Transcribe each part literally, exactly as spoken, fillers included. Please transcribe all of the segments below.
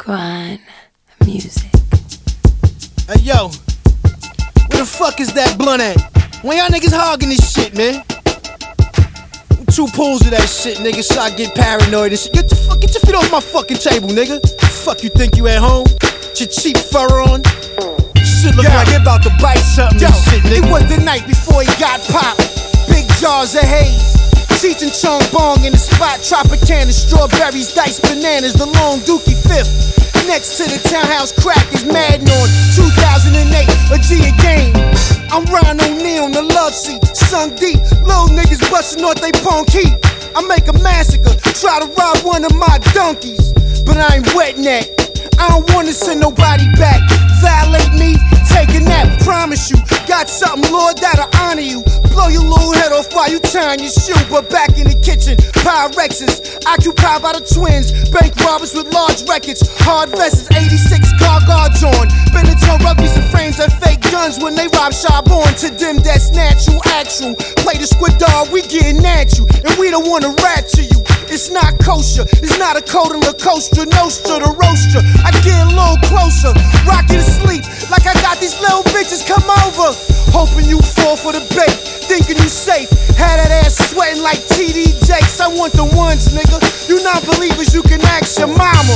Grind music. Hey yo, where the fuck is that blunt at? When y'all niggas hogging this shit, man? Two pulls of that shit, nigga, so I get paranoid and shit. Get the fuck, get your feet off my fucking table, nigga. Fuck you think you at home? With your cheap fur on? Shit look yeah. like it about to bite something. Yo, and shit, nigga. It was the night before he got popped. Big jars of haze. Cheech and Chong Bong in the spot, Tropicana, strawberries, diced bananas, the long dookie fifth. Next to the townhouse crack is Madden on two thousand eight, a G a game. I'm Ron O'Neal on the love seat, sunk deep, little niggas bustin' off they punk heat. I make a massacre, try to rob one of my donkeys, but I ain't wetting that. I don't wanna send nobody back. Violate me, take a nap, promise you. Got something, Lord, that'll honor you. Blow your little head off while you tying your shoe. But back in the kitchen, Pyrexes, occupied by the twins. Bank robbers with large records, hard vests, eighty-six car guards on. Benetton rugbies and frames and fake guns when they rob Charbonne. To them, that's natural, actual. Play the squid dog, we getting at you. And we don't wanna rat to you. It's not kosher, it's not a code in La Costa Nostra, the roaster. I get a little closer, rock you to sleep like I got these little bitches come over. Hoping you fall for the bait, thinking you safe. Had that ass sweating like T D Jakes. I want the ones, nigga. You not believers, you can ask your mama.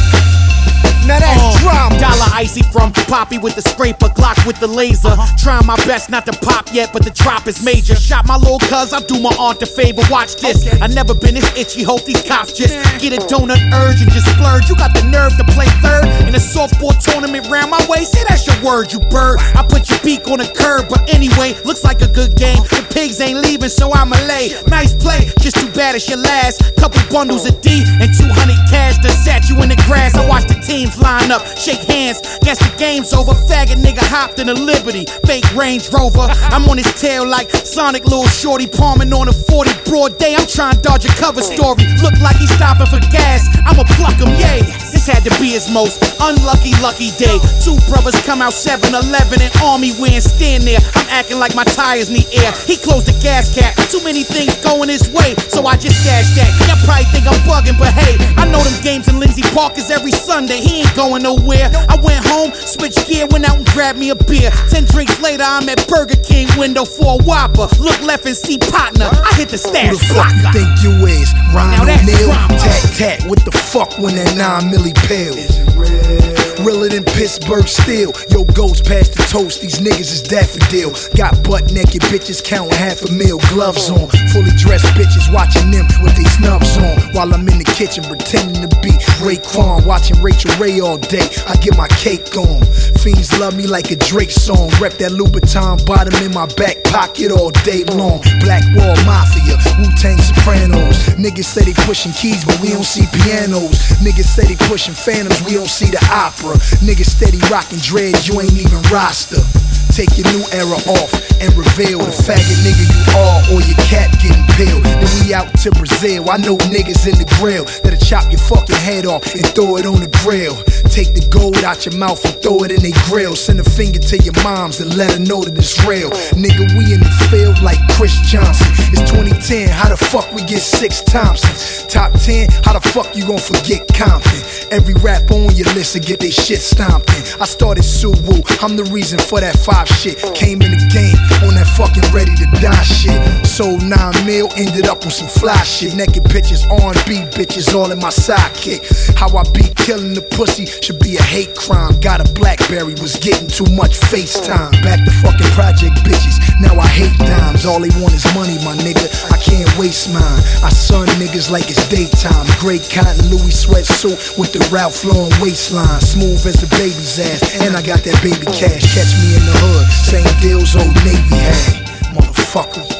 Now that's uh, drama. Dollar icy from Poppy with the scraper, Glock with the laser. Uh-huh. Trying my best not to pop yet, but the drop is major. Shot my little cuz, I do my aunt a favor. Watch this. Okay. I never been this itchy. Hope these cops just get a donut urge and just splurge. You got the nerve to play third in a softball tournament round my way. Say that's your word, you bird. I put your beak on a curb, but anyway, looks like a good game. The pigs ain't leaving, so I'ma lay. Nice play, just too bad it's your last. Couple bundles of D and two hundred cash that sat you in the grass. I watched the teams line up, shake hands, guess the game's over. Faggot nigga hopped in a Liberty, fake Range Rover. I'm on his tail like Sonic, little shorty palming on a forty. Broad day, I'm trying to dodge a cover story. Look like he's stopping for gas, I'ma pluck him, yay. This had to be his most unlucky, lucky day. Two brothers come out seven eleven and army wearing, stand there. I'm acting like my tires need air. He closed the gas cap, too many things going his way, so I just dashed that. Y'all probably think I'm bugging, but hey, I know them games in Lindsay Park is every Sunday. He ain't going nowhere. I went home, switched gear, went out and grabbed me a beer. Ten drinks later, I'm at Burger King window for a Whopper. Look left and see partner. I hit the stash. Who the fuck you think you is? Ron O'Neal? Tat tat. What the fuck when that nine milli pill? Is it real? Realer than Pittsburgh Steel. Yo, ghost past the toast. These niggas is daffodil. Got butt naked bitches counting half a meal. Gloves on. Fully dressed bitches watching them with they snubs on. While I'm in the kitchen pretending to be Raekwon, watching Rachel Ray all day. I get my cake on. Fiends love me like a Drake song. Rep that Louboutin bottom in my back pocket all day long. Black Wall Mafia, Wu-Tang Sopranos. Niggas say they pushing keys, but we don't see pianos. Niggas say they pushing phantoms, we don't see the opera. Niggas steady rocking dreads, you ain't even roster. Take your new era off and reveal the faggot nigga you are, or your cat getting peeled. Then we out to Brazil. I know niggas in the grill that'll chop your fucking head off and throw it on the grill. Take the gold out your mouth and throw it in their grill. Send a finger to your moms and let her know that it's real. Nigga, we in the field like Chris Johnson. It's twenty ten, how the fuck we get six Thompsons? Top ten, how the fuck you gon' forget Compton? Every rap on your list to get they shit stomped in. I started Suwu, I'm the reason for that five shit. Came in the game on that fucking ready to die shit. Sold nine mil, ended up on some fly shit. Naked bitches, R and B bitches, all in my sidekick. How I be killing the pussy should be a hate crime. Got a Blackberry, was getting too much FaceTime. Back to fucking project bitches, now I hate dimes. All they want is money, my nigga, I can't waste mine. I sun niggas like it's daytime. Gray cotton Louis sweatsuit with the Ralph Lauren waistline. Smooth as the baby's ass, and I got that baby cash. Catch me in the hood, same deals old Navy had, motherfucker.